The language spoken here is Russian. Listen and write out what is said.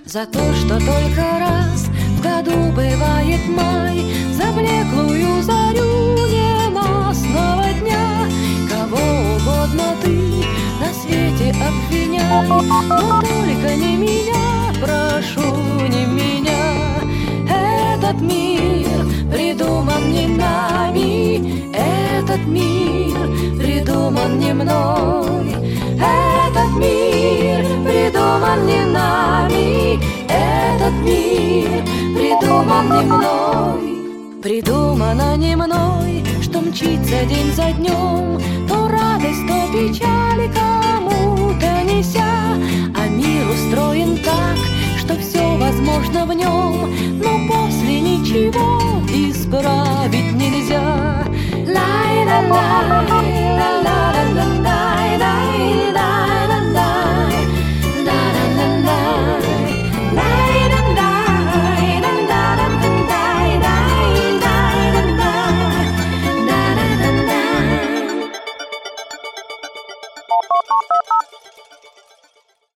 За то, что только раз в году бывает май, за блеклую зарю ненастного дня. Кого угодно ты на свете обвиняй, но только не меня, прошу, не меня. Этот мир придуман не нами, этот мир придуман не мной. Этот мир придуман не нами, этот мир придуман не мной. Придумано не мной, что мчится день за днем, то радость, то печаль кому-то неся. А мир устроен так, что все возможно в нем, но после ничего исправить нельзя. Лай-ла-ла.